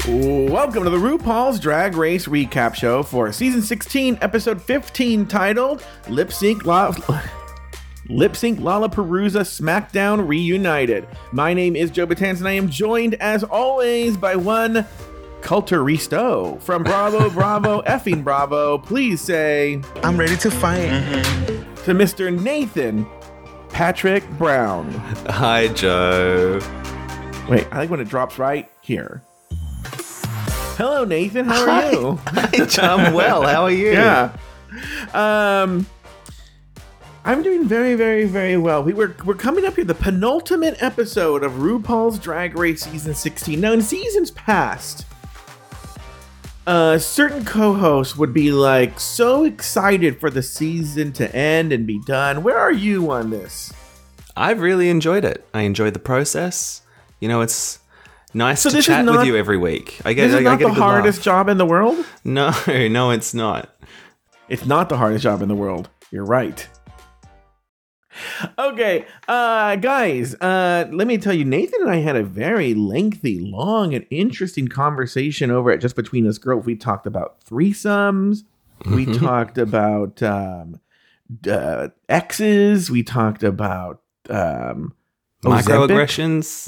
Welcome to the RuPaul's Drag Race recap show for season 16, episode 15, titled Lip Sync Lollapalooza SmackDown Reunited. My name is Joe Batanz, and I am joined, as always, by one Culturisto from Bravo, Bravo, effing Bravo. Please say, I'm ready to fight. To Mr. Nathan Patrick Brown. Hi, Joe. Wait, I like when it drops right here. Hello, Nathan. How are you? Hi, I'm well. How are you? Yeah. I'm doing very, very, very well. We're coming up here, the penultimate episode of RuPaul's Drag Race season 16. Now, in seasons past, certain co-hosts would be like so excited for the season to end and be done. Where are you on this? I've really enjoyed it. I enjoyed the process. You know, it's nice to this chat is not, with you every week. This is not the hardest job in the world? No, it's not. It's not the hardest job in the world. You're right. Okay, guys, let me tell you, Nathan and I had a very lengthy, long, and interesting conversation over at Just Between Us Girls. We talked about threesomes. We talked about exes. We talked about microaggressions.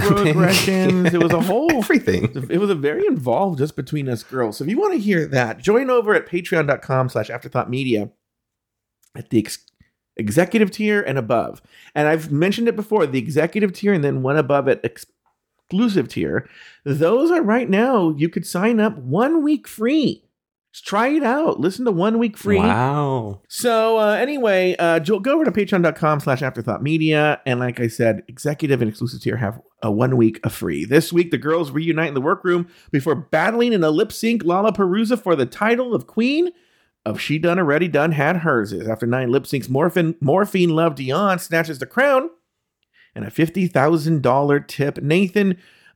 It was a whole everything. It was a very involved Just Between Us Girls. So if you want to hear that, join over at patreon.com/afterthoughtmedia at the executive tier and above. And I've mentioned it before, the executive tier and then one above it, exclusive tier. Those are right now, you could sign up 1 week free. Just try it out. Listen to 1 week free. Wow. So anyway, go over to patreon.com/afterthoughtmedia. And like I said, executive and exclusive tier have a 1 week of free. This week, the girls reunite in the workroom before battling in a lip sync Lollapalooza for the title of Queen of She Done Already Done Had Hers Is. After 9 lip syncs, Morphine Love Dion snatches the crown and a $50,000 tip. Nathan,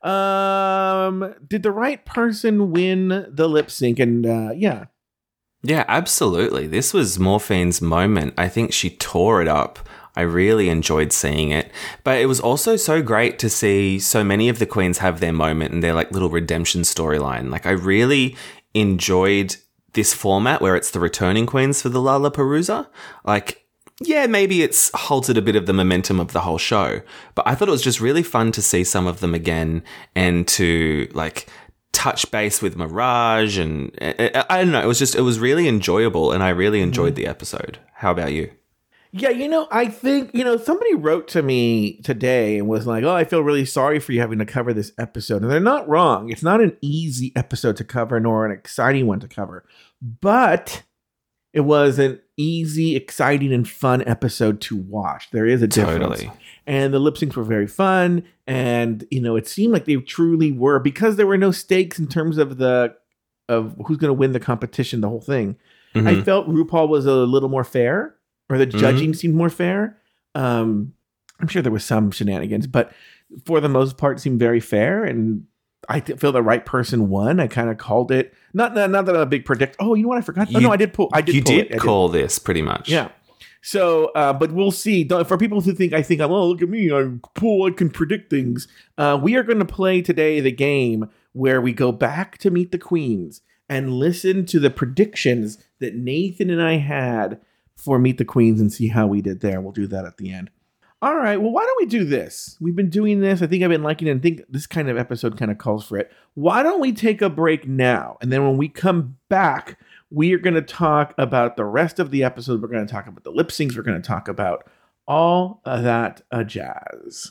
did the right person win the lip sync? And yeah, absolutely. This was Morphine's moment. I think she tore it up. I really enjoyed seeing it. But it was also so great to see so many of the queens have their moment and their like little redemption storyline. Like I really enjoyed this format where it's the returning queens for the Lollapalooza. Like, yeah, maybe it's halted a bit of the momentum of the whole show, but I thought it was just really fun to see some of them again and to like touch base with Mirage. And I don't know, it was really enjoyable and I really enjoyed the episode. How about you? Yeah, I think, somebody wrote to me today and was like, oh, I feel really sorry for you having to cover this episode. And they're not wrong. It's not an easy episode to cover nor an exciting one to cover. But it was an easy, exciting, and fun episode to watch. There is a difference. Totally. And the lip syncs were very fun. And, it seemed like they truly were, because there were no stakes in terms of who's going to win the competition, the whole thing. Mm-hmm. I felt RuPaul was a little more fair. Or the judging seemed more fair. I'm sure there was some shenanigans, but for the most part, it seemed very fair. And I feel the right person won. I kind of called it. Not that I'm a big predict. Oh, you know what? I forgot. I did pull. You did call this pretty much. Yeah. So, but we'll see. For people who think, oh, look at me, I'm cool, I can predict things. We are going to play today the game where we go back to Meet the Queens and listen to the predictions that Nathan and I had for Meet the Queens and see how we did there. We'll do that at the end. All right. Well, why don't we do this? We've been doing this. I think I've been liking it. I think this kind of episode kind of calls for it. Why don't we take a break now? And then when we come back, we are going to talk about the rest of the episode. We're going to talk about the lip syncs. We're going to talk about all of that jazz.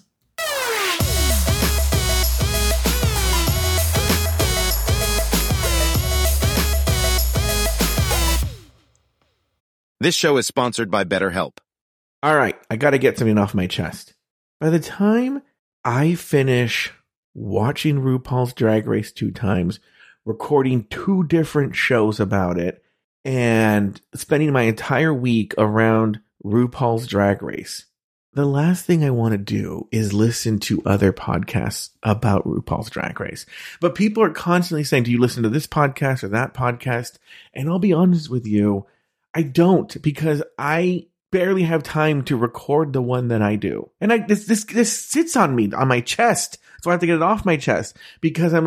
This show is sponsored by BetterHelp. All right, I got to get something off my chest. By the time I finish watching RuPaul's Drag Race 2 times, recording 2 different shows about it, and spending my entire week around RuPaul's Drag Race, the last thing I want to do is listen to other podcasts about RuPaul's Drag Race. But people are constantly saying, do you listen to this podcast or that podcast? And I'll be honest with you, I don't, because I barely have time to record the one that I do. And this sits on me, on my chest. So I have to get it off my chest because I'm like,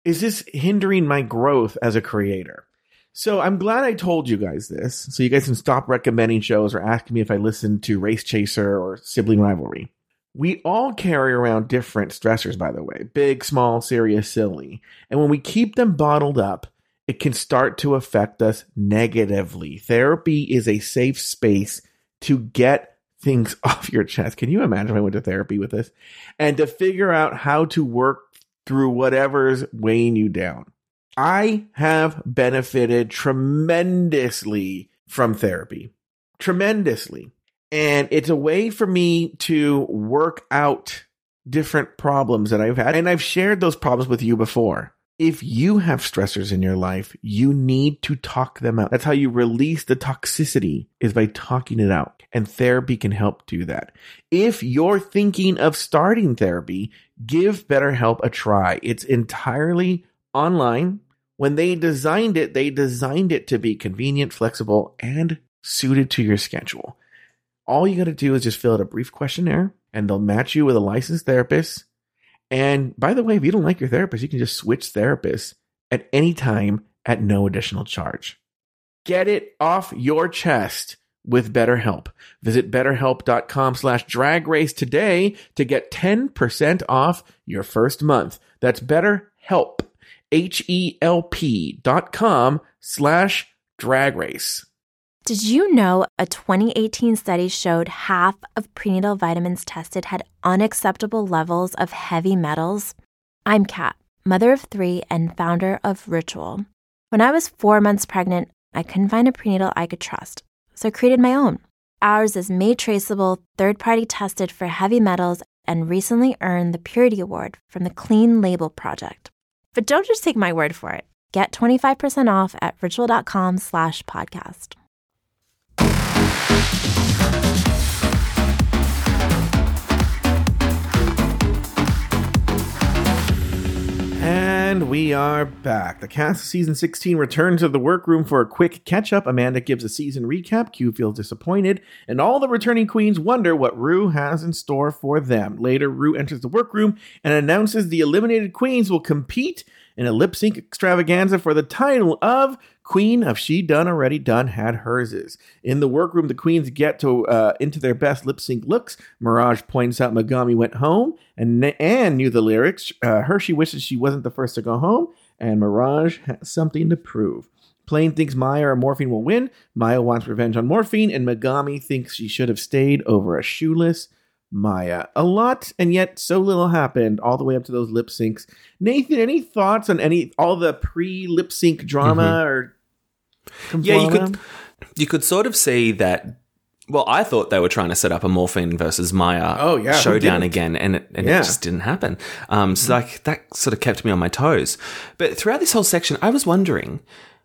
is this hindering my growth as a creator? So I'm glad I told you guys this, so you guys can stop recommending shows or asking me if I listen to Race Chaser or Sibling Rivalry. We all carry around different stressors, by the way, big, small, serious, silly. And when we keep them bottled up, it can start to affect us negatively. Therapy is a safe space to get things off your chest. Can you imagine if I went to therapy with this? And to figure out how to work through whatever's weighing you down. I have benefited tremendously from therapy. Tremendously. And it's a way for me to work out different problems that I've had. And I've shared those problems with you before. If you have stressors in your life, you need to talk them out. That's how you release the toxicity, is by talking it out. And therapy can help do that. If you're thinking of starting therapy, give BetterHelp a try. It's entirely online. When they designed it to be convenient, flexible, and suited to your schedule. All you got to do is just fill out a brief questionnaire, and they'll match you with a licensed therapist. And by the way, if you don't like your therapist, you can just switch therapists at any time at no additional charge. Get it off your chest with BetterHelp. Visit BetterHelp.com/dragrace today to get 10% off your first month. That's BetterHelp. HELP.com/dragrace. Did you know a 2018 study showed half of prenatal vitamins tested had unacceptable levels of heavy metals? I'm Kat, mother of 3 and founder of Ritual. When I was 4 months pregnant, I couldn't find a prenatal I could trust, so I created my own. Ours is made traceable, third-party tested for heavy metals, and recently earned the Purity Award from the Clean Label Project. But don't just take my word for it. Get 25% off at ritual.com/podcast. And we are back. The cast of season 16 returns to the workroom for a quick catch-up. Amanda gives a season recap. Q feels disappointed, and all the returning queens wonder what Rue has in store for them. Later, Rue enters the workroom and announces the eliminated queens will compete in a lip-sync extravaganza for the title of Queen of She Done Already Done Had Herses. In the workroom, the queens get to into their best lip-sync looks. Mirage points out Megami went home, and Anne knew the lyrics. Hershey wishes she wasn't the first to go home, and Mirage has something to prove. Plain thinks Maya or Morphine will win. Maya wants revenge on Morphine, and Megami thinks she should have stayed over a shoeless Maya. A lot, and yet so little happened all the way up to those lip syncs. Nathan, any thoughts on all the pre-lip sync drama or Yeah, you could sort of see that. Well, I thought they were trying to set up a Morphine versus Maya showdown again, and it just didn't happen. So like that sort of kept me on my toes. But throughout this whole section, I was wondering,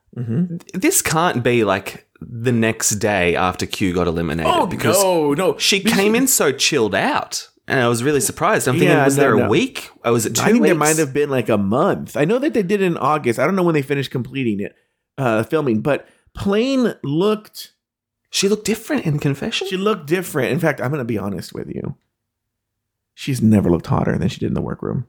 this can't be like the next day after Q got eliminated, because no, she came in so chilled out, and I was really surprised. I'm thinking, was there a week? Or was it 2 weeks? I think there might have been like a month. I know that they did it in August. I don't know when they finished completing it, filming, but Plain looked... She looked different in Confession? She looked different. In fact, I'm going to be honest with you. She's never looked hotter than she did in the workroom.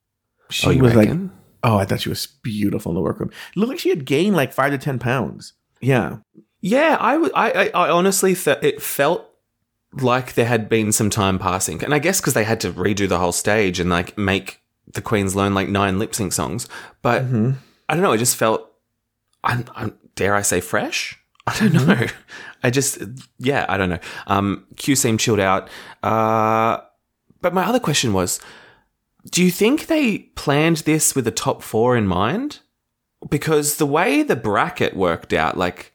She was reckon? I thought she was beautiful in the workroom. It looked like she had gained like 5 to 10 pounds. Yeah. Yeah, I honestly thought it felt like there had been some time passing. And I guess because they had to redo the whole stage and like make the queens learn like 9 lip sync songs. But I don't know, it just felt, dare I say, fresh? I don't know. I don't know. Q seemed chilled out. But my other question was, do you think they planned this with the top 4 in mind? Because the way the bracket worked out, like,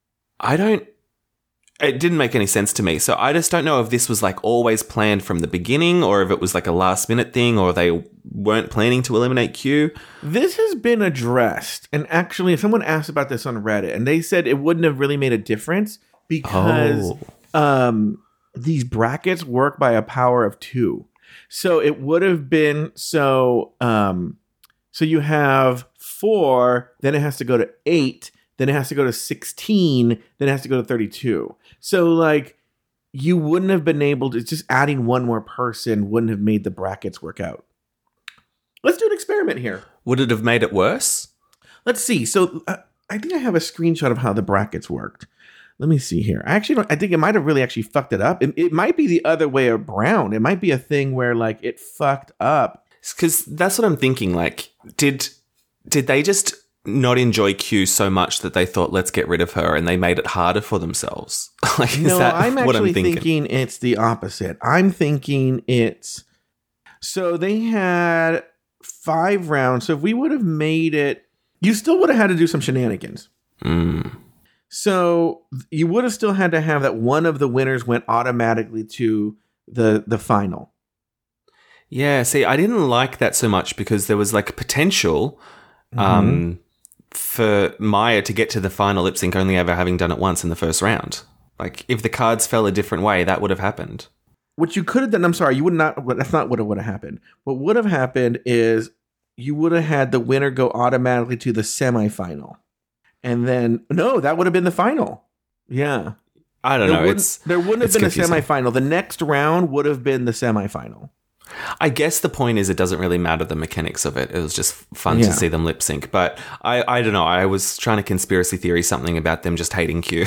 it didn't make any sense to me. So I just don't know if this was like always planned from the beginning, or if it was like a last minute thing, or they weren't planning to eliminate Q. This has been addressed. And actually, if someone asked about this on Reddit, and they said it wouldn't have really made a difference because these brackets work by a power of 2. So it would have been, so you have 4, then it has to go to 8, then it has to go to 16, then it has to go to 32. So, like, you wouldn't have been able to, just adding one more person wouldn't have made the brackets work out. Let's do it experiment here. Would it have made it worse? Let's see. So I think I have a screenshot of how the brackets worked. Let me see here. I think it might have really actually fucked it up. It might be the other way around. It might be a thing where like it fucked up. Because that's what I'm thinking. Like, did they just not enjoy Q so much that they thought, let's get rid of her, and they made it harder for themselves? Like, is No, that I'm what I'm actually thinking? thinking it's the opposite. I'm thinking it's... So they had 5 rounds. So if we would have made it... You still would have had to do some shenanigans. So you would have still had to have that one of the winners went automatically to the final. Yeah, see, I didn't like that so much because there was like potential for Maya to get to the final lip sync only ever having done it once in the first round. Like, if the cards fell a different way, that would have happened. What you could have done, I'm sorry, you would not, that's not what would have happened. What would have happened is you would have had the winner go automatically to the semifinal. And then, no, that would have been the final. Yeah. I don't know. There wouldn't have been confusing. a semifinal. The next round would have been the semifinal. I guess the point is it doesn't really matter the mechanics of it. It was just fun to see them lip sync. But I don't know. I was trying to conspiracy theory something about them just hating Q.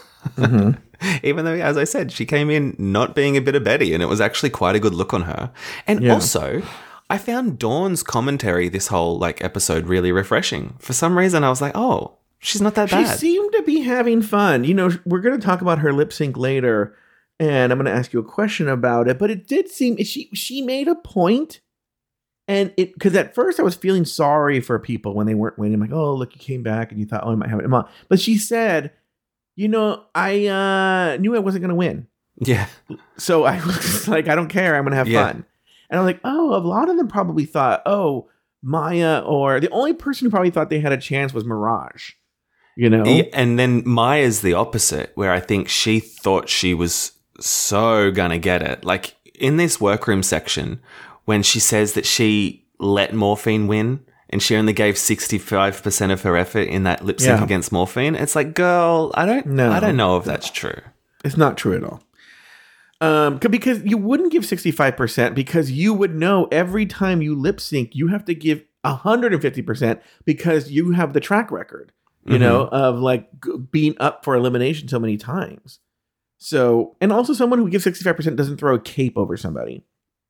Even though, as I said, she came in not being a bit of Betty, and it was actually quite a good look on her. And also, I found Dawn's commentary this whole like episode really refreshing. For some reason, I was like, oh, she's not that bad. She seemed to be having fun. You know, we're going to talk about her lip sync later, and I'm going to ask you a question about it. But it did seem she made a point, and it because at first I was feeling sorry for people when they weren't winning. I'm like, oh, look, you came back, and you thought, oh, I might have it. But she said, you know, I knew I wasn't going to win. Yeah. So I was just like, I don't care. I'm going to have fun. And I'm like, oh, a lot of them probably thought, oh, Maya, or the only person who probably thought they had a chance was Mirage. You know? And then Maya's the opposite, where I think she thought she was so gonna get it. Like, in this workroom section, when she says that she let Morphine win and she only gave 65% of her effort in that lip sync against Morphine, it's like, girl, I don't know if that's true. It's not true at all. Because you wouldn't give 65% because you would know every time you lip sync, you have to give 150% because you have the track record, you know, of like being up for elimination so many times. So, and also someone who gives 65% doesn't throw a cape over somebody.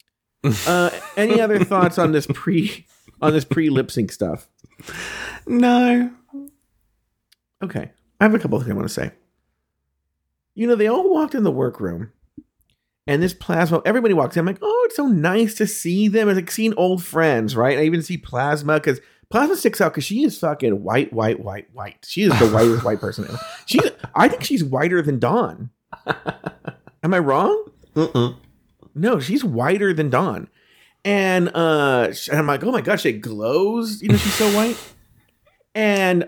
Any other thoughts on this pre lip sync stuff? No. Okay. I have a couple of things I want to say. You know, they all walked in the workroom. And this Plasma, everybody walks in. I'm like, oh, it's so nice to see them. It's like seeing old friends, right? I even see Plasma because Plasma sticks out because she is fucking white. She is the whitest white person ever. I think she's whiter than Dawn. Am I wrong? No, she's whiter than Dawn. And I'm like, oh my gosh, it glows. You know, she's so white. And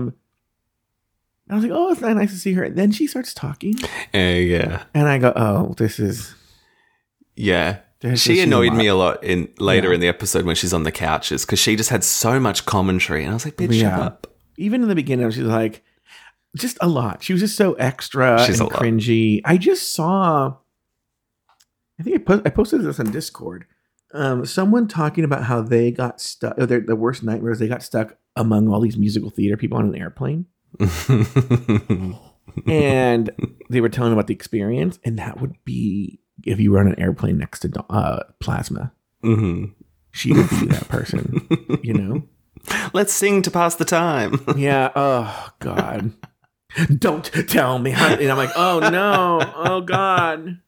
I was like, oh, it's not nice to see her. And then she starts talking. Yeah. And I go, oh, this is... Yeah. She annoyed me a lot later in the episode when she's on the couches because she just had so much commentary. And I was like, bitch, shut up. Even in the beginning, she was like, just a lot. She was just so extra and cringy. I just saw... I think I posted this on Discord. Someone talking about how they got stuck... the worst nightmares, they got stuck among all these musical theater people on an airplane. And they were telling about the experience, and that would be if you were on an airplane next to Plasma. She would be that person, you know. Let's sing to pass the time. Yeah. Oh God. Don't tell me. And I'm like, oh no. Oh God.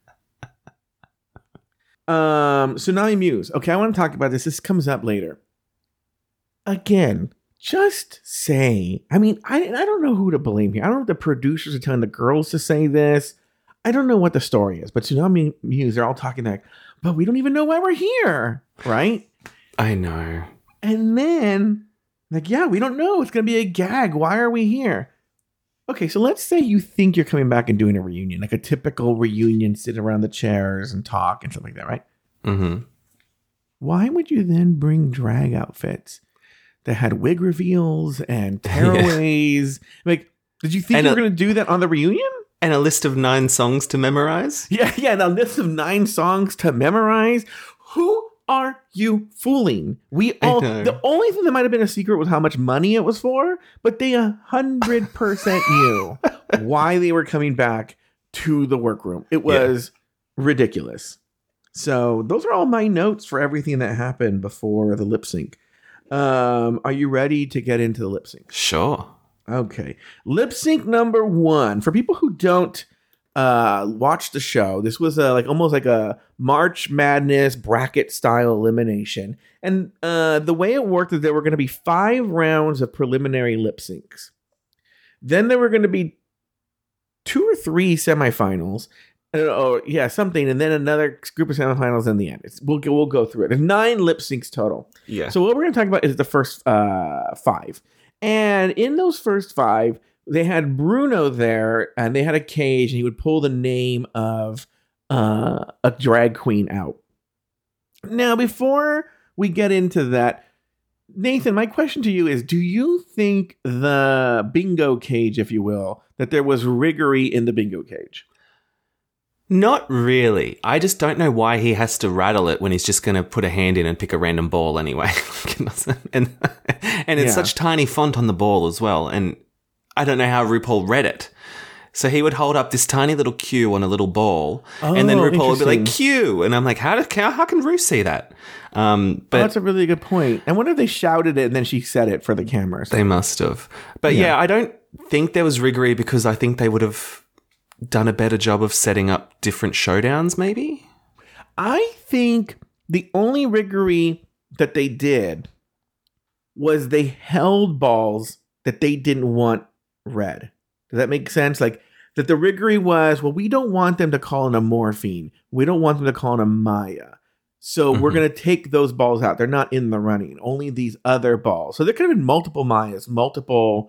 Tsunami Muse. Okay, I want to talk about this. This comes up later. Again. Just say, I mean, I don't know who to blame here. I don't know if the producers are telling the girls to say this. I don't know what the story is, but Tsunami Muse, they're all talking like, but we don't even know why we're here, right? I know. And then, like, yeah, we don't know. It's going to be a gag. Why are we here? Okay, so let's say you think you're coming back and doing a reunion, like a typical reunion, sit around the chairs and talk and stuff like that, right? Why would you then bring drag outfits that had wig reveals and tearaways? Like, did you think you were going to do that on the reunion? And a list of 9 songe to memorize? Yeah, and a list of 9 songs to memorize. Who are you fooling? We all, the only thing that might have been a secret was how much money it was for, but they 100% knew why they were coming back to the workroom. It was ridiculous. So those are all my notes for everything that happened before the lip sync. Are you ready to get into the lip sync? Sure. Okay. Lip sync number 1. For people who don't watch the show, this was almost like a March Madness bracket style elimination. And the way it worked is there were going to be 5 rounds of preliminary lip syncs. Then there were going to be 2 or 3 semifinals. Something, and then another group of semifinals in the end. We'll go through it. There's 9 lip syncs total. Yeah. So what we're going to talk about is the first 5. And in those first 5, they had Bruno there, and they had a cage, and he would pull the name of a drag queen out. Now, before we get into that, Nathan, my question to you is, do you think the bingo cage, if you will, that there was riggery in the bingo cage? Not really. I just don't know why he has to rattle it when he's just going to put a hand in and pick a random ball anyway. and it's such tiny font on the ball as well. And I don't know how RuPaul read it. So he would hold up this tiny little Q on a little ball, and then RuPaul would be like, Q. And I'm like, how can Ru see that? But that's a really good point. I wonder if they shouted it and then she said it for the camera. They must have. But yeah, I don't think there was riggery because I think they would have done a better job of setting up different showdowns, maybe? I think the only riggery that they did was they held balls that they didn't want red. Does that make sense? Like, that the riggery was, well, we don't want them to call in a Morphine. We don't want them to call in a Maya. So we're going to take those balls out. They're not in the running. Only these other balls. So there could have been multiple Mayas, multiple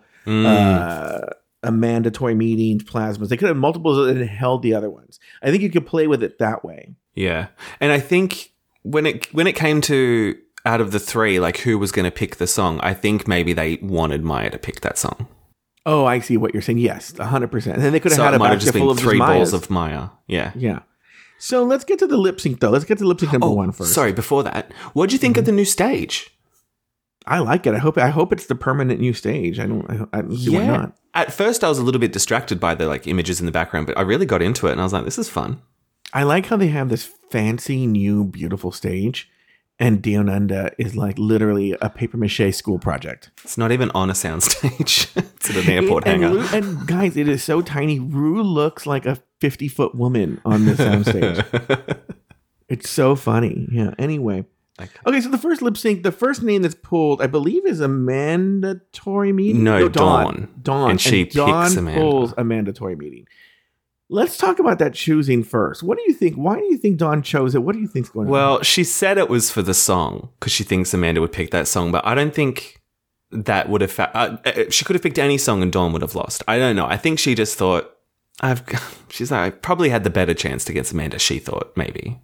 mandatory meetings, plasmas. They could have multiples and held the other ones. I think you could play with it that way. Yeah. And I think when it came to out of the 3, like who was going to pick the song, I think maybe they wanted Maya to pick that song. Oh, I see what you're saying. Yes, 100%. And then they could have had a basket full of 3 Mayas. balls of Maya. Yeah. Yeah. So let's get to the lip sync, though. Let's get to lip sync number 1 first. Sorry, before that, what do you think of the new stage? I like it. I hope it's the permanent new stage. I don't see why not. At first, I was a little bit distracted by the images in the background, but I really got into it, and I was like, "This is fun." I like how they have this fancy, new, beautiful stage, and Dionanda is like literally a papier-mâché school project. It's not even on a soundstage; it's at an airport hangar. And guys, it is so tiny. Ru looks like a 50-foot woman on the soundstage. It's so funny. Yeah. Anyway. Okay, so the first lip sync, the first name that's pulled, I believe, is a mandatory meeting. No, Dawn. And she picks Amanda. Pulls a mandatory meeting. Let's talk about that choosing first. What do you think? Why do you think Dawn chose it? What do you think's going on? Well, she said it was for the song because she thinks Amanda would pick that song, but I don't think that would have. She could have picked any song and Dawn would have lost. I don't know. I think she just thought she's like, I probably had the better chance against Amanda. She thought maybe.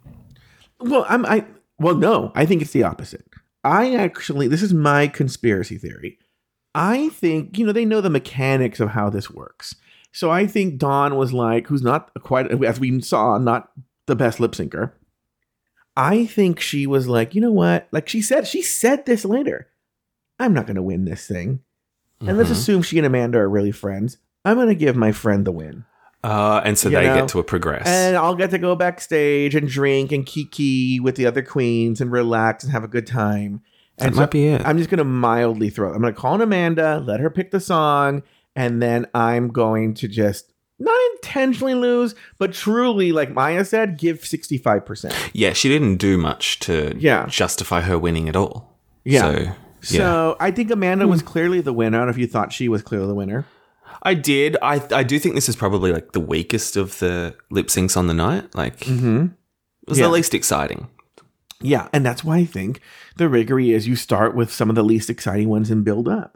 Well, no, I think it's the opposite. This is my conspiracy theory. I think, they know the mechanics of how this works. So I think Dawn was like, who's not quite, as we saw, not the best lip syncer. I think she was like, you know what? Like she said this later. I'm not going to win this thing. And let's assume she and Amanda are really friends. I'm going to give my friend the win. And so they get to progress. And I'll get to go backstage and drink and kiki with the other queens and relax and have a good time. And that might be it. I'm just going to mildly throw it. I'm going to call in Amanda, let her pick the song, and then I'm going to just not intentionally lose, but truly, like Maya said, give 65%. Yeah, she didn't do much to justify her winning at all. Yeah. So I think Amanda was clearly the winner. I don't know if you thought she was clearly the winner. I did. I do think this is probably like the weakest of the lip syncs on the night. Like, it was the least exciting. Yeah, and that's why I think the riggery is you start with some of the least exciting ones and build up.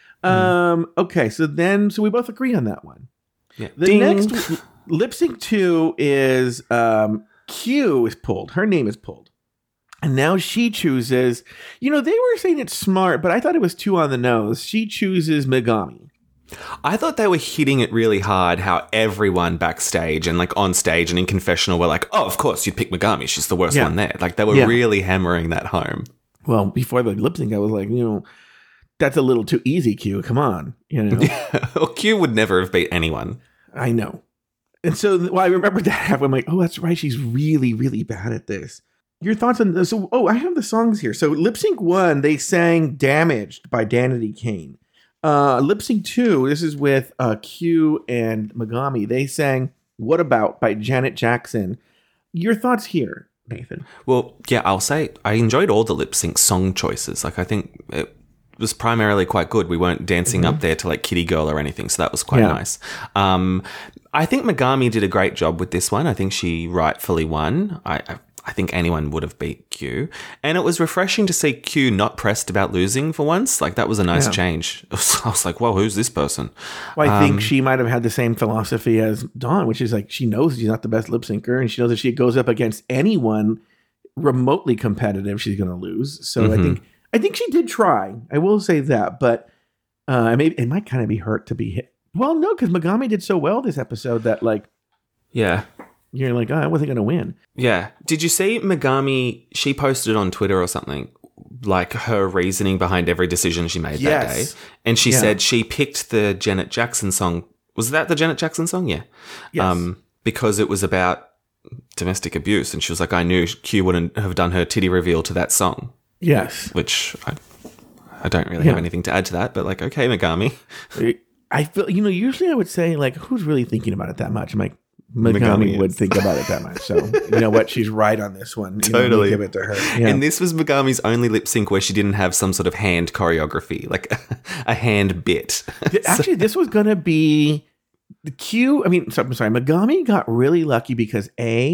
Okay, so we both agree on that one. Yeah. The next lip sync 2 is Q is pulled. Her name is pulled. And now she chooses, they were saying it's smart, but I thought it was too on the nose. She chooses Megami. I thought they were hitting it really hard, how everyone backstage and like on stage and in confessional were like, oh, of course you'd pick Megami. She's the worst one there. Like they were really hammering that home. Well, before the lip sync, I was like, that's a little too easy, Q. Come on. Well, Q would never have beat anyone. I know. And so I remember that. I'm like, oh, that's right. She's really, really bad at this. Your thoughts on this? I have the songs here. So lip sync 1, they sang Damaged by Danity Kane. Lip sync 2, this is with Q and Megami. They sang What About by Janet Jackson. Your thoughts here, Nathan? Well, yeah, I'll say I enjoyed all the lip sync song choices. Like I think it was primarily quite good. We weren't dancing up there to like Kitty Girl or anything, so that was quite nice. I think Megami did a great job with this one. I think she rightfully won. I think anyone would have beat Q. And it was refreshing to see Q not pressed about losing for once. Like, that was a nice change. I was like, whoa, who's this person? Well, I think she might have had the same philosophy as Dawn, which is like she knows she's not the best lip syncer, and she knows if she goes up against anyone remotely competitive, she's going to lose. So I think she did try. I will say that. But it might kind of be hurt to be hit. Well, no, because Megami did so well this episode that, like, you're like, I wasn't going to win. Yeah. Did you see Megami? She posted on Twitter or something, like her reasoning behind every decision she made that day. And she said she picked the Janet Jackson song. Was that the Janet Jackson song? Yeah. Yes. Because it was about domestic abuse. And she was like, I knew Q wouldn't have done her titty reveal to that song. Yes. Which I don't really have anything to add to that, but like, okay, Megami. I feel, usually I would say, like, who's really thinking about it that much? I'm like, Megami would think about it that much. So, you know what? She's right on this one. Totally. Give it to her. Yeah. And this was Megami's only lip sync where she didn't have some sort of hand choreography, like a hand bit. Actually, this was going to be the Q. I'm sorry. Megami got really lucky because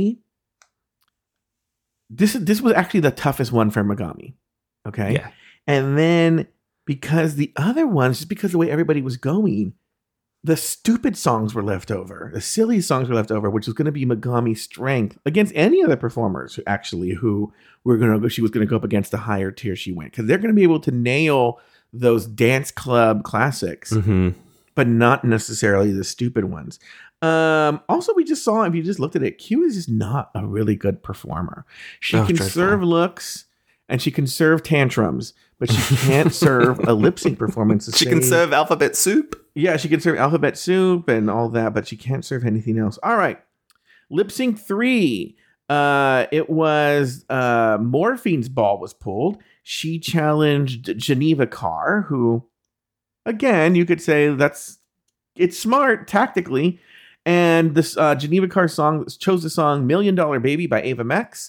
this was actually the toughest one for Megami. Okay. Yeah. And then because the other ones, just because of the way everybody was going, the stupid songs were left over. The silly songs were left over, which was going to be Megami's strength against any other performers who were going to go. She was going to go up against the higher tier she went, because they're going to be able to nail those dance club classics, but not necessarily the stupid ones. Also, we just saw, if you just looked at it, Q is just not a really good performer. She can serve looks and she can serve tantrums, but she can't serve a lip sync performance. She can serve alphabet soup. Yeah, she can serve alphabet soup and all that, but she can't serve anything else. All right. Lip sync 3. It was Morphine's ball was pulled. She challenged Geneva Carr, who, again, you could say it's smart tactically. And this Geneva Carr chose the song $1 Million Baby by Ava Max.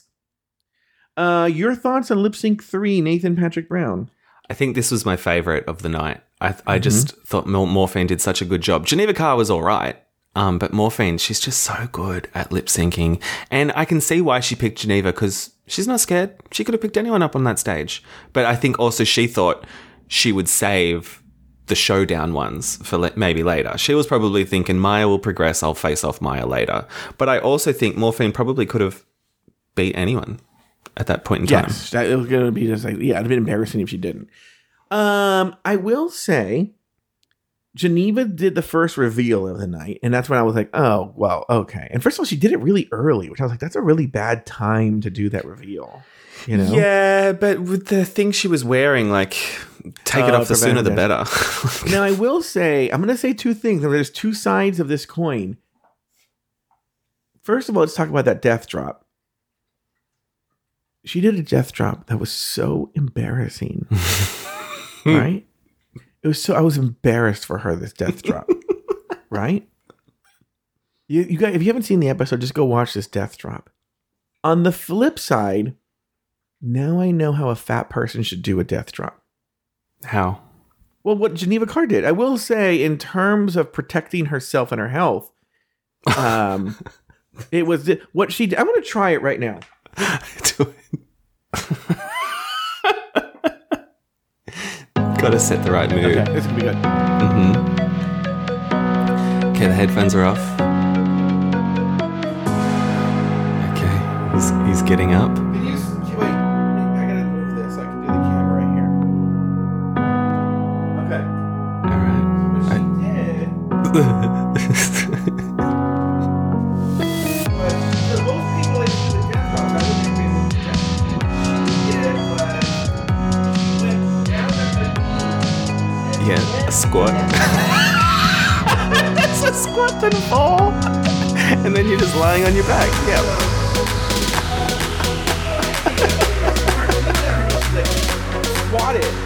Your thoughts on lip sync 3, Nathan Patrick Brown? I think this was my favorite of the night. I just thought Morphine did such a good job. Geneva Carr was all right, but Morphine, she's just so good at lip syncing. And I can see why she picked Geneva, because she's not scared. She could have picked anyone up on that stage. But I think also she thought she would save the showdown ones for maybe later. She was probably thinking, Maya will progress, I'll face off Maya later. But I also think Morphine probably could have beat anyone at that point in time. Yes, it was going to be just like, it'd been embarrassing if she didn't. I will say, Geneva did the first reveal of the night, and that's when I was like, oh, well, okay. And first of all, she did it really early, which I was like, that's a really bad time to do that reveal. Yeah, but with the thing she was wearing, like, take it off, the sooner the better. Now, I will say, I'm going to say two things. There's two sides of this coin. First of all, let's talk about that death drop. She did a death drop that was so embarrassing. Right? I was embarrassed for her, this death drop. Right? You guys, if you haven't seen the episode, just go watch this death drop. On the flip side, now I know how a fat person should do a death drop. How? Well, what Geneva Carr did. I will say, in terms of protecting herself and her health, it was what she did. I'm going to try it right now. Do it. Gotta set the right mood. Okay, this is gonna be good. Okay, the headphones are off. Okay, he's getting up. Wait, I gotta move this so I can do the camera right here. Okay. All right. What she did Yeah, a squat. That's a squat and fall. And then you're just lying on your back. Yeah. Squat it.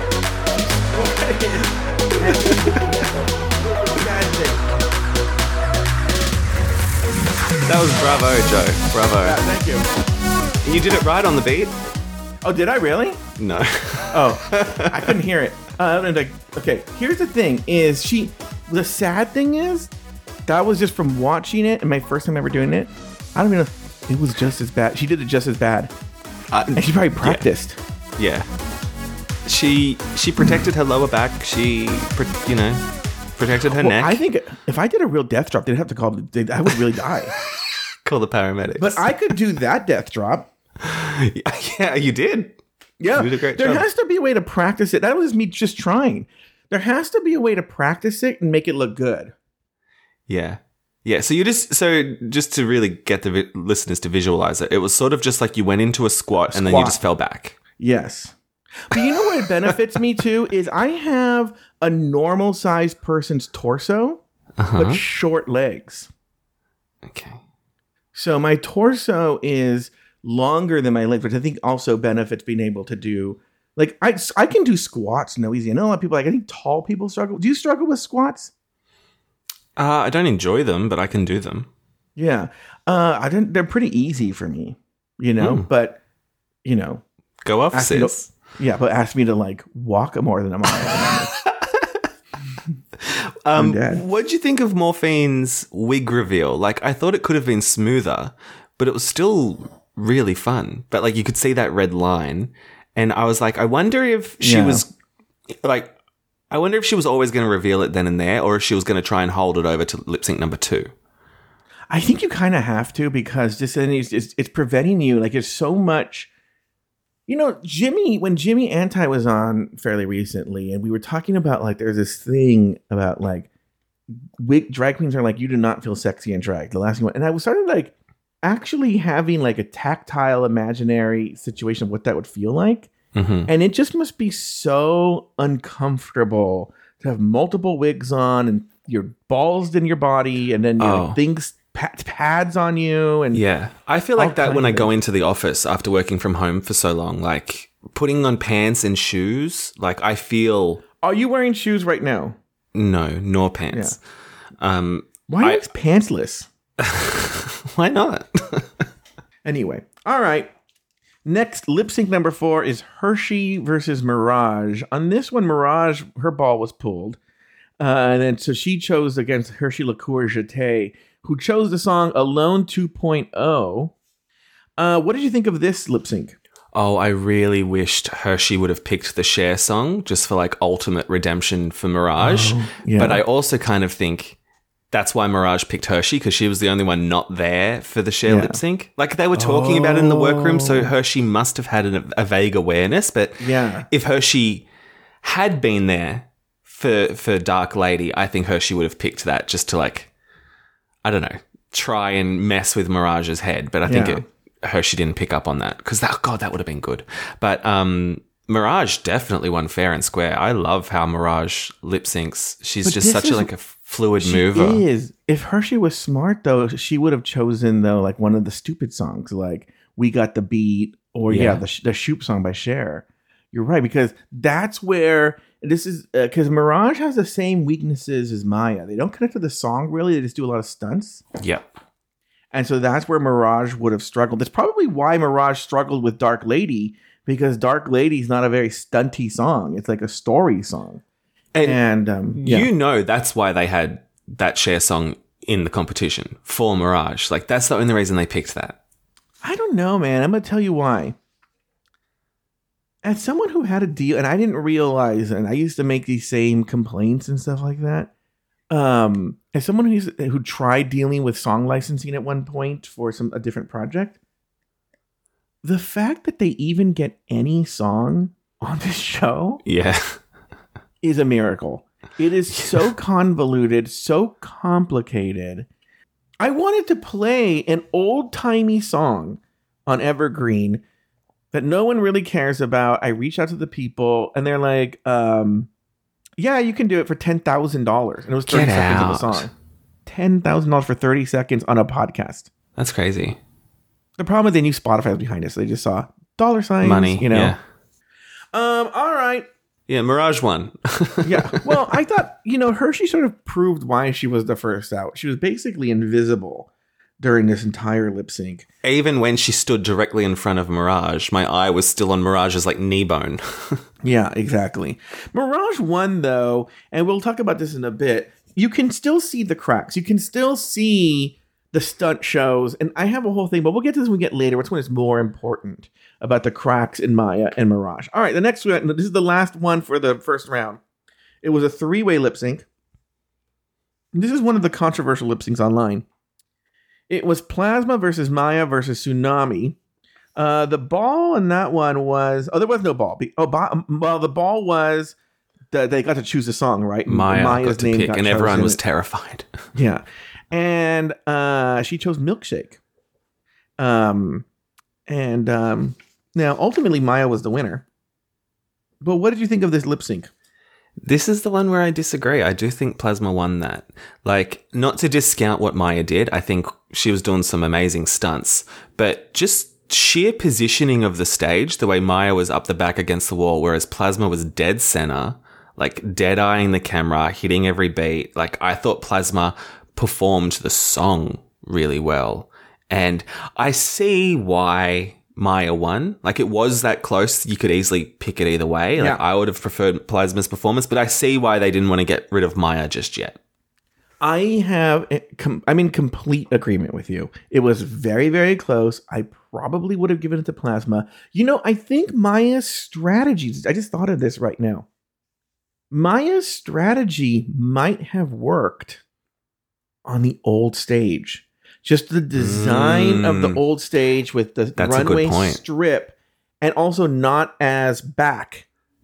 That was bravo, Joe. Bravo. Yeah, thank you. You did it right on the beat? Oh, did I really? No. Oh, I couldn't hear it. Okay, here's the thing: the sad thing is, that was just from watching it, and my first time ever doing it. I don't even know. It was just as bad. She did it just as bad, and she probably practiced. Yeah. She protected her lower back. She protected her neck. I think if I did a real death drop, they'd have to call. I would really die. Call the paramedics. But I could do that death drop. Yeah, you did. Yeah, you did a great there job. has to be a way to practice it. That was me just trying. There has to be a way to practice it and make it look good. Yeah. Yeah, so just to really get the listeners to visualize it, it was sort of just like you went into a squat and then you just fell back. Yes. But you know what it benefits me too is I have a normal sized person's torso, but short legs. Okay. So my torso is longer than my legs, which I think also benefits being able to do, like, I can do squats no easy. I know a lot of people, like, I think tall people struggle. Do you struggle with squats? I don't enjoy them, but I can do them. Yeah. They're pretty easy for me, but, Go off, sis. But ask me to, like, walk more than I'm on. What did you think of Morphine's wig reveal? Like, I thought it could have been smoother, but it was still really fun. But, like, you could see that red line. And I was like, I wonder if she was, like, I wonder if she was always going to reveal it then and there, or if she was going to try and hold it over to lip sync number 2. I think you kind of have to, because it's preventing you. Like, there's so much. When Jimmy Anti was on fairly recently, and we were talking about, like, there's this thing about, like, drag queens are like, you do not feel sexy in drag. The last thing, and I started, like, actually having, like, a tactile, imaginary situation of what that would feel like. Mm-hmm. And it just must be so uncomfortable to have multiple wigs on and your balls in your body, and then like, things pads on you. And yeah, I feel like that when I go into the office after working from home for so long, like putting on pants and shoes. Like I feel. Are you wearing shoes right now? No, nor pants. Yeah. Why are you pantsless? Why not? Anyway, all right. Next, lip sync number 4 is Hershey versus Mirage. On this one, Mirage, her ball was pulled. And then so she chose against Hershey Liqueur Jeté, who chose the song Alone 2.0. What did you think of this lip sync? Oh, I really wished Hershey would have picked the Cher song just for like ultimate redemption for Mirage. Yeah. But I also kind of think that's why Mirage picked Hershey, because she was the only one not there for the Cher lip sync. Like they were talking about it in the workroom, so Hershey must have had a vague awareness. But if Hershey had been there for Dark Lady, I think Hershey would have picked that just to like, I don't know, try and mess with Mirage's head. But I think Hershey didn't pick up on that, because that would have been good. But Mirage definitely won fair and square. I love how Mirage lip syncs. She's just such a fluid mover. Is. If Hershey was smart, though, she would have chosen, though, like one of the stupid songs, like We Got the Beat, or the Shoop song by Cher. You're right, because that's where this is, because Mirage has the same weaknesses as Maya. They don't connect to the song really. They just do a lot of stunts. Yep. And so that's where Mirage would have struggled. That's probably why Mirage struggled with Dark Lady, because Dark Lady's not a very stunty song. It's like a story song. And that's why they had that Cher song in the competition for Mirage. Like, that's the only reason they picked that. I don't know, man. I'm going to tell you why. As someone who had a deal, and I didn't realize, and I used to make these same complaints and stuff like that. As someone who tried dealing with song licensing at one point for a different project, the fact that they even get any song on this show, is a miracle. It is so convoluted, so complicated. I wanted to play an old-timey song on Evergreen that no one really cares about. I reached out to the people, and they're like, Yeah, you can do it for $10,000. And it was 30 Get seconds out. of the song. $10,000 for 30 seconds on a podcast. That's crazy. The problem is they knew Spotify was behind it, so they just saw dollar signs, Money, you know. yeah. All right. Yeah, Mirage won. Yeah. Well, I thought, Hershey sort of proved why she was the first out. She was basically invisible during this entire lip sync. Even when she stood directly in front of Mirage, my eye was still on Mirage's like knee bone. Yeah, exactly. Mirage won, though, and we'll talk about this in a bit. You can still see the cracks. You can still see the stunt shows. And I have a whole thing, but we'll get to this when we get later. Which one is more important about the cracks in Maya and Mirage? All right, the next one. This is the last one for the first round. It was a 3-way lip sync. This is one of the controversial lip syncs online. It was Plasma versus Maya versus Tsunami. The ball in that one was... Oh, there was no ball. Well, the ball was... They got to choose a song, right? Maya's got to pick, and everyone was terrified. Yeah. And she chose Milkshake. Now, ultimately, Maya was the winner. But what did you think of this lip sync? This is the one where I disagree. I do think Plasma won that. Like, not to discount what Maya did. I think she was doing some amazing stunts. But just sheer positioning of the stage, the way Maya was up the back against the wall, whereas Plasma was dead center, like dead-eyeing the camera, hitting every beat. Like, I thought Plasma performed the song really well. And I see why Maya won. Like, it was that close. You could easily pick it either way. Like, I would have preferred Plasma's performance, but I see why they didn't want to get rid of Maya just yet. I'm in complete agreement with you. It was very, very close. I probably would have given it to Plasma. I think Maya's strategies, I just thought of this right now. Maya's strategy might have worked on the old stage. Just the design of the old stage with the runway strip, and also not as back,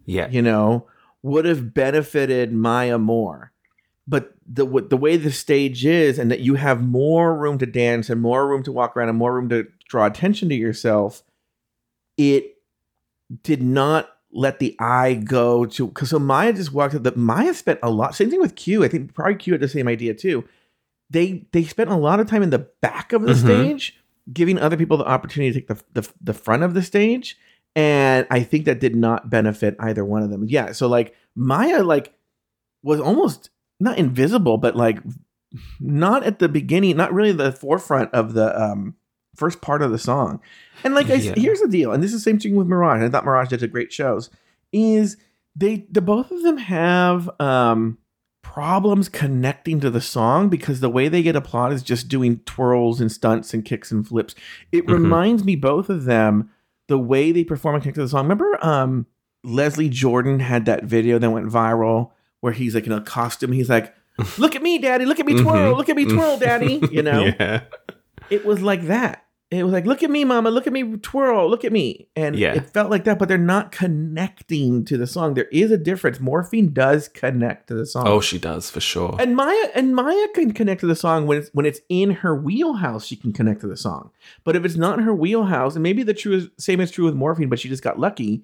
would have benefited Maya more. But the way the stage is, and that you have more room to dance and more room to walk around and more room to draw attention to yourself, it did not let the eye go to... Because so Maya just walked up. Maya spent a lot... Same thing with Q. I think probably Q had the same idea too. They spent a lot of time in the back of the stage, giving other people the opportunity to take the front of the stage. And I think that did not benefit either one of them. Yeah, so like Maya was almost not invisible, but like not at the beginning, not really the forefront of the first part of the song. And here's the deal, and this is the same thing with Mirage. I thought Mirage did a great shows. Is the both of them have problems connecting to the song because the way they get applaud is just doing twirls and stunts and kicks and flips. It reminds me, both of them, the way they perform and connect to the song. Remember Leslie Jordan had that video that went viral where he's like in a costume. He's like, look at me, daddy. Look at me twirl. Look at me twirl, daddy. Yeah. It was like that. It was like, look at me, mama. Look at me twirl. Look at me. And it felt like that, but they're not connecting to the song. There is a difference. Morphine does connect to the song. Oh, she does, for sure. And Maya can connect to the song when it's in her wheelhouse. She can connect to the song. But if it's not in her wheelhouse, and maybe same is true with Morphine, but she just got lucky.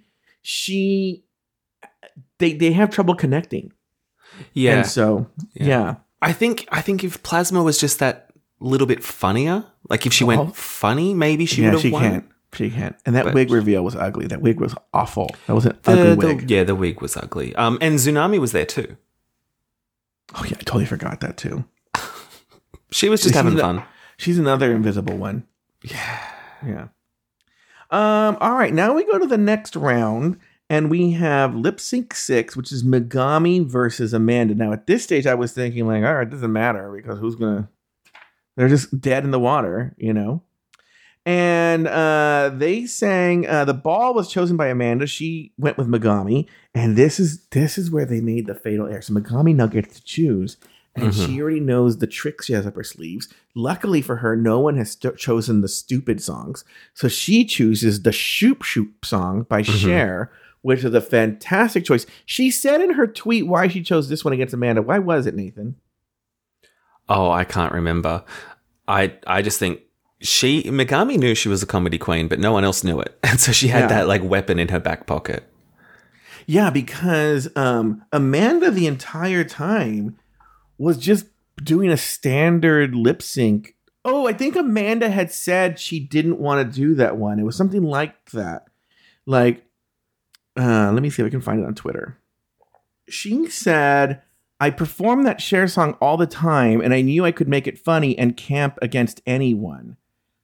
They have trouble connecting. Yeah. And so yeah. I think if Plasma was just that little bit funnier, like if she went funny, maybe she would have won. She can't. And that wig reveal was ugly. That wig was awful. That was an ugly wig. The wig was ugly. And Tsunami was there too. Oh yeah, I totally forgot that too. She was just having fun. She's another invisible one. Yeah. All right, now we go to the next round, and we have Lip Sync 6, which is Megami versus Amanda. Now, at this stage, I was thinking, like, all right, it doesn't matter, because they're just dead in the water, And they sang, the ball was chosen by Amanda. She went with Megami, and this is where they made the fatal error. So Megami now gets to choose, and she already knows the tricks she has up her sleeves. Luckily for her, no one has chosen the stupid songs. So she chooses the Shoop Shoop song by Cher, which is a fantastic choice. She said in her tweet why she chose this one against Amanda. Why was it, Nathan? Oh, I can't remember. I just think Megami knew she was a comedy queen, but no one else knew it. And so she had that like weapon in her back pocket. Yeah, because Amanda the entire time was just doing a standard lip sync. Oh, I think Amanda had said she didn't want to do that one. It was something like that. Like, let me see if I can find it on Twitter. She said, I perform that Cher song all the time, and I knew I could make it funny and camp against anyone.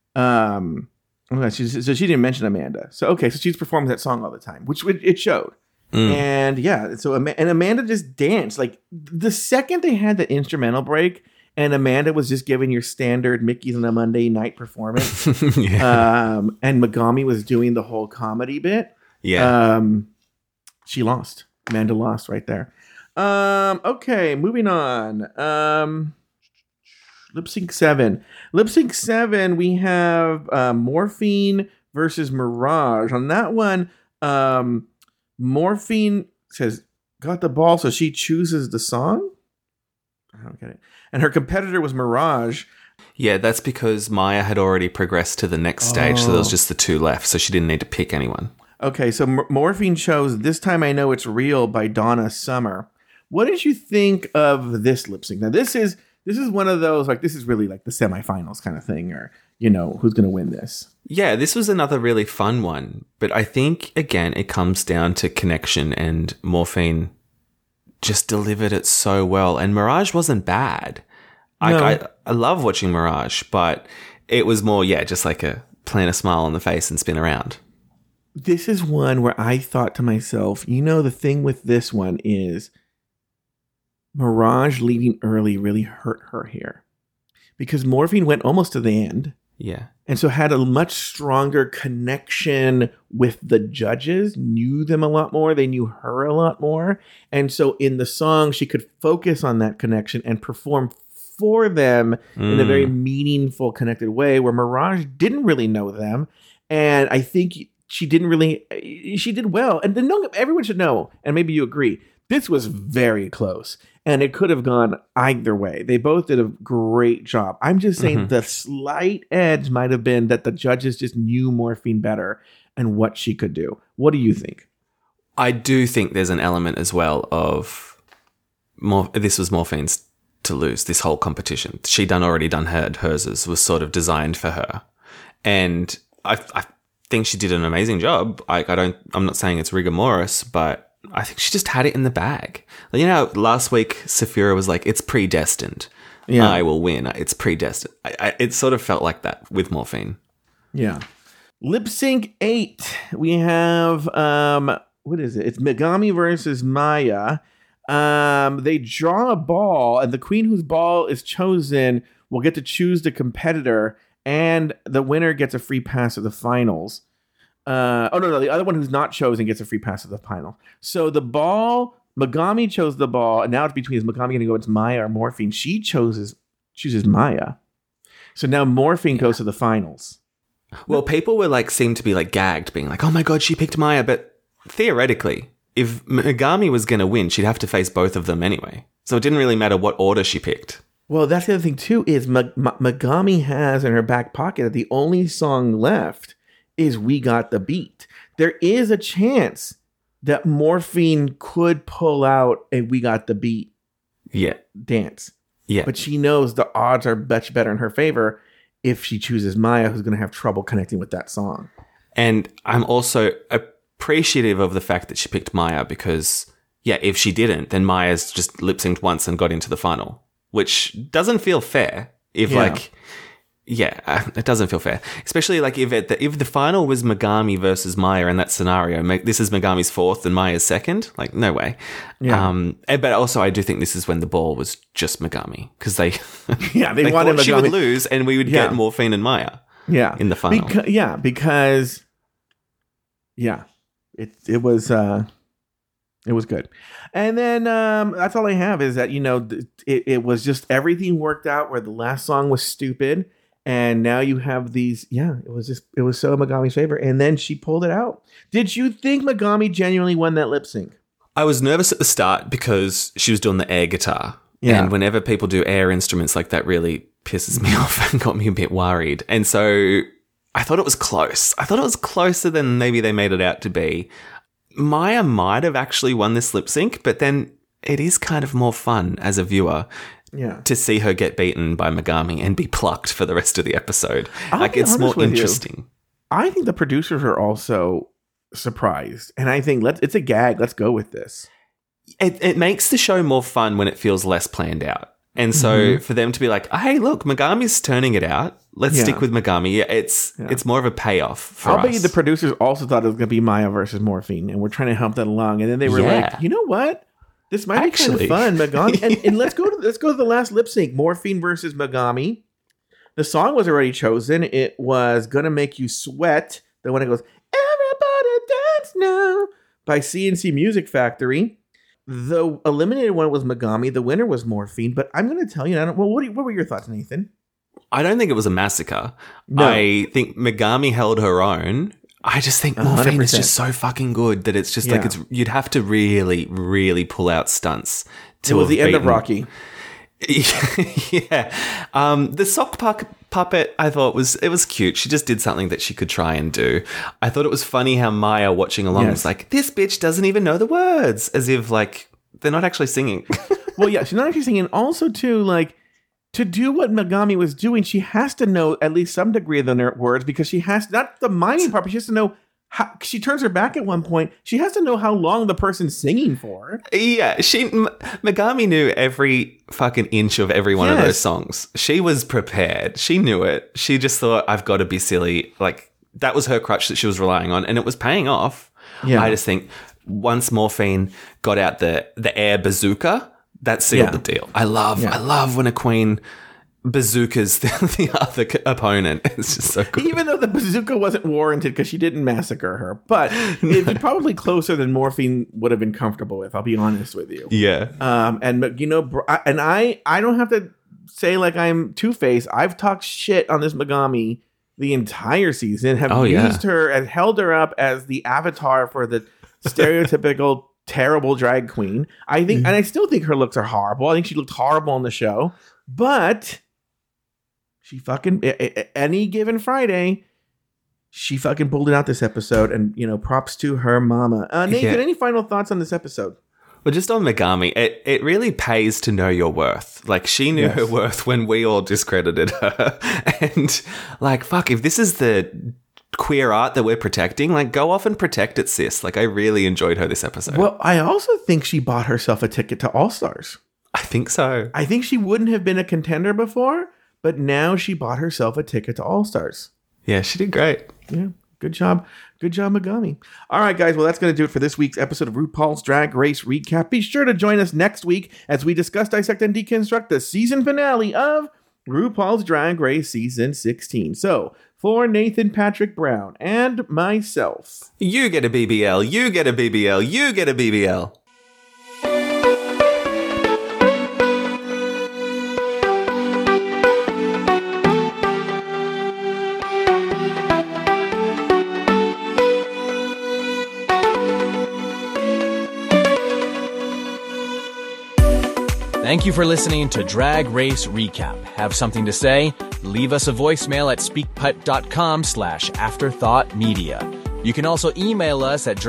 So she didn't mention Amanda. So she's performing that song all the time, which it showed. And yeah, so Amanda just danced. Like the second they had the instrumental break, and Amanda was just giving your standard Mickey's on a Monday night performance. And Megami was doing the whole comedy bit. Yeah. She lost. Amanda lost right there. Okay, moving on. Lip Sync 7. Lip Sync 7, we have Morphine versus Mirage. On that one, Morphine says, got the ball, so she chooses the song? I don't get it. And her competitor was Mirage. Yeah, that's because Maya had already progressed to the next stage, so there was just the two left, so she didn't need to pick anyone. Okay, so Morphine chose This Time I Know It's Real by Donna Summer. What did you think of this lip sync? Now, this is one of those, like, this is really like the semifinals kind of thing, or, you know, who's going to win this? Yeah, this was another really fun one. But I think, again, it comes down to connection, and Morphine just delivered it so well. And Mirage wasn't bad. No. I love watching Mirage, but it was more, just like a plant a smile on the face and spin around. This is one where I thought to myself, you know, the thing with this one is Mirage leading early really hurt her here. Because Morphine went almost to the end. Yeah. And so had a much stronger connection with the judges, knew them a lot more. They knew her a lot more. And so in the song, she could focus on that connection and perform for them in a very meaningful, connected way, where Mirage didn't really know them. And I think she did well. And then everyone should know, and maybe you agree, this was very close. And it could have gone either way. They both did a great job. I'm just saying the slight edge might have been that the judges just knew Morphine better and what she could do. What do you think? I do think there's an element as well of this was Morphine's to lose, this whole competition. She'd already done hers was sort of designed for her. And I think she did an amazing job. I'm not saying it's rigor mortis, but I think she just had it in the bag. You know, last week, Saphira was like, it's predestined. Yeah. I will win. It's predestined. It sort of felt like that with Morphine. Yeah. Lip Sync 8. We have, what is it? It's Megami versus Maya. They draw a ball, and the queen whose ball is chosen will get to choose the competitor, and the winner gets a free pass to the finals. The other one who's not chosen gets a free pass to the final. So the ball, Megami chose the ball, and now it's between, is Megami going to go into Maya or Morphine? She chooses Maya. So now Morphine goes to the finals. Well, people were seemed to be gagged, being like, oh my God, she picked Maya. But theoretically, if Megami was going to win, she'd have to face both of them anyway. So it didn't really matter what order she picked. Well, that's the other thing, too, is Megami has in her back pocket that the only song left is We Got the Beat. There is a chance that Morphine could pull out a We Got the Beat dance. Yeah. But she knows the odds are much better in her favor if she chooses Maya, who's going to have trouble connecting with that song. And I'm also appreciative of the fact that she picked Maya because, if she didn't, then Maya's just lip-synced once and got into the final, which doesn't feel fair. It doesn't feel fair. Especially if the final was Megami versus Maya in that scenario, this is Megami's fourth and Maya's second. No way. Yeah. But also I do think this is when the ball was just Megami because they they wanted Megami. She would lose and we would get Morphine and Maya. Yeah. In the final. Because it was good. And then that's all I have is that, it was just everything worked out where the last song was stupid. And now you have these, it was so Megami's favor. And then she pulled it out. Did you think Megami genuinely won that lip sync? I was nervous at the start because she was doing the air guitar. Yeah. And whenever people do air instruments like that really pisses me off and got me a bit worried. And so I thought it was close. I thought it was closer than maybe they made it out to be. Maya might have actually won this lip sync, but then it is kind of more fun as a viewer to see her get beaten by Megami and be plucked for the rest of the episode. It's more interesting. I think the producers are also surprised, and I think it's a gag. Let's go with this. It makes the show more fun when it feels less planned out. And so for them to be like, hey, look, Megami's turning it out. Let's stick with Megami. Yeah, it's more of a payoff for us. I'll bet you the producers also thought it was going to be Maya versus Morphine, and we're trying to help that along. And then they were like, you know what? This might be kind of fun, Megami. and let's go to the last lip sync, Morphine versus Megami. The song was already chosen. It was Gonna Make You Sweat. The one that goes, Everybody Dance Now by CNC Music Factory. The eliminated one was Megami. The winner was Morphine. But I'm going to tell you, what were your thoughts, Nathan? I don't think it was a massacre. No. I think Megami held her own. I just think Morphine is just so fucking good that it's just you'd have to really, really pull out stunts. It was the end of Rocky. Yeah. The sock puppet I thought it was cute. She just did something that she could try and do. I thought it was funny how Maya watching along was like, this bitch doesn't even know the words, as if like they're not actually singing. Well, yeah, she's not actually singing. Also, too, like, to do what Megami was doing, she has to know at least some degree of the words, because she has, not the miming part, but she has to know how, she turns her back at one point. She has to know how long the person's singing for. Yeah, Megami knew every fucking inch of every one of those songs. She was prepared. She knew it. She just thought, I've got to be silly. Like, that was her crutch that she was relying on, and it was paying off. Yeah. I just think once Morphine got out the air bazooka, that sealed the deal. I love when a queen bazookas the other opponent. It's just so cool. Even though the bazooka wasn't warranted because she didn't massacre her, but it's probably closer than Morphine would have been comfortable with. I'll be honest with you. Yeah. And you know, and I don't have to say like I'm Two-Face. I've talked shit on this Megami the entire season. Have used her and held her up as the avatar for the stereotypical terrible drag queen. I think, and I still think her looks are horrible. I think she looked horrible on the show, but she fucking any given Friday, she fucking pulled it out this episode, and you know, props to her mama. Nathan, any final thoughts on this episode? Well, just on Megami, it really pays to know your worth. Like, she knew her worth when we all discredited her, and like, fuck, if this is the queer art that we're protecting, like, go off and protect it, sis. Like, I really enjoyed her this episode. Well, I also think she bought herself a ticket to All Stars. I think so. I think she wouldn't have been a contender before, but now she bought herself a ticket to All Stars. Yeah, she did great. Yeah, good job. Good job, Megami. All right, guys. Well, that's going to do it for this week's episode of RuPaul's Drag Race Recap. Be sure to join us next week as we discuss, dissect, and deconstruct the season finale of RuPaul's Drag Race Season 16. So, for Nathan Patrick Brown and myself, you get a BBL, you get a BBL, you get a BBL. Thank you for listening to Drag Race Recap. Have something to say? Leave us a voicemail at speakpipe.com/afterthoughtmedia. You can also email us at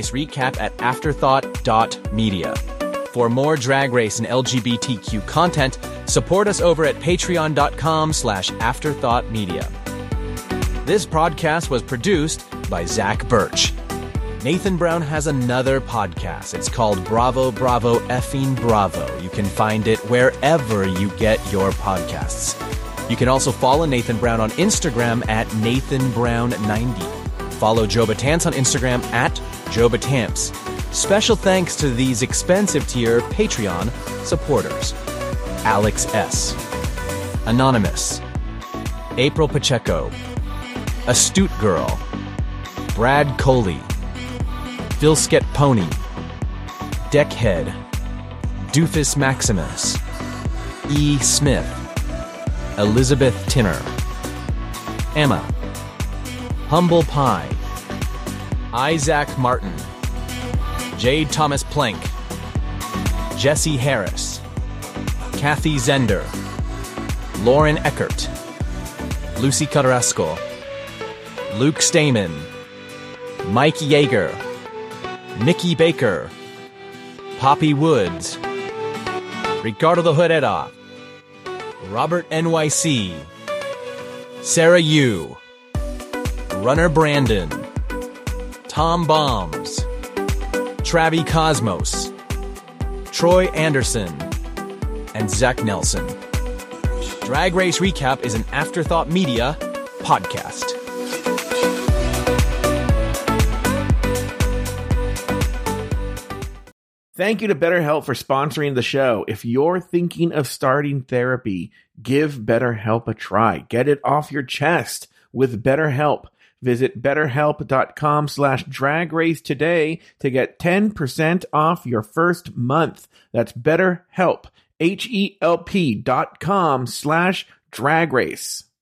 dragracerecap@afterthought.media. For more Drag Race and LGBTQ content, support us over at patreon.com/afterthoughtmedia. This podcast was produced by Zach Birch. Nathan Brown has another podcast. It's called Bravo, Bravo, Effing Bravo. You can find it wherever you get your podcasts. You can also follow Nathan Brown on Instagram at NathanBrown90. Follow Joe Batance on Instagram at Joe Batance. Special thanks to these expensive tier Patreon supporters: Alex S., Anonymous, April Pacheco, Astute Girl, Brad Coley, Philsket Pony, Deckhead, Doofus Maximus, E. Smith, Elizabeth Tinner, Emma, Humble Pie, Isaac Martin, Jade Thomas Plank, Jesse Harris, Kathy Zender, Lauren Eckert, Lucy Carrasco, Luke Stamen, Mike Yeager, Nikki Baker, Poppy Woods, Ricardo the Hood Edoff, Robert NYC, Sarah Yu, Runner Brandon, Tom Bombs, Travi Cosmos, Troy Anderson, and Zach Nelson. Drag Race Recap is an Afterthought Media podcast. Thank you to BetterHelp for sponsoring the show. If you're thinking of starting therapy, give BetterHelp a try. Get it off your chest with BetterHelp. Visit betterhelp.com/dragrace today to get 10% off your first month. That's BetterHelp, HELP.com/dragrace.